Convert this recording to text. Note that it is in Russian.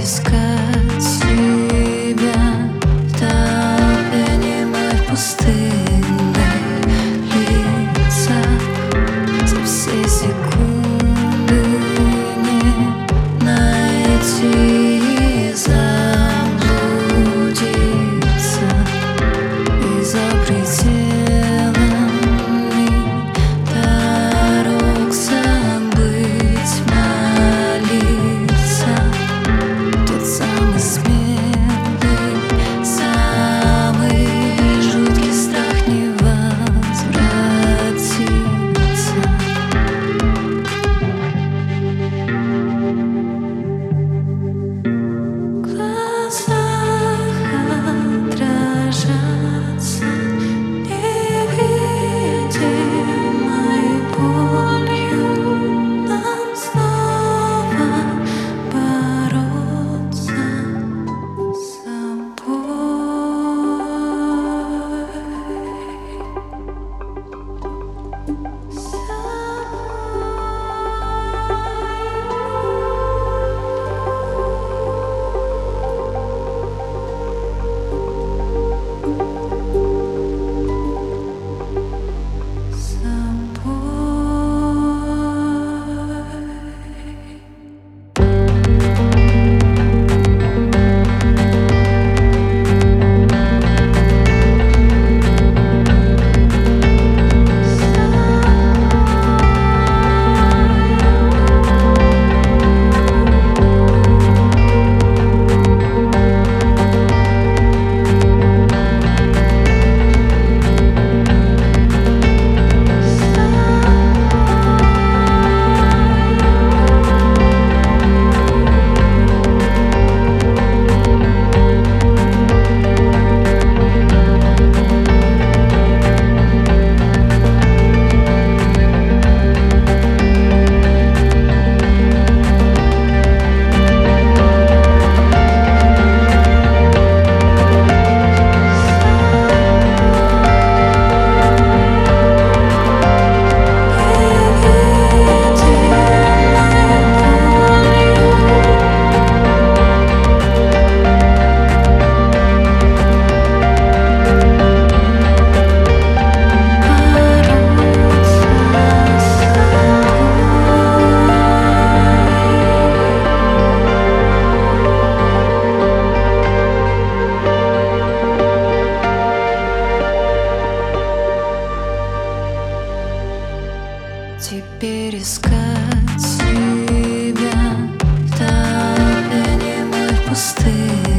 искать себя в толпе немых пустынных лицах. За все секунды не найти и заблудиться, и за пределами дорог забыть молиться. Тот самый смелый, самый жуткий страх не возвратиться. В глазах отражаться невидимой болью. Нам снова бороться с теперь искать себя в толпе немых пустынь.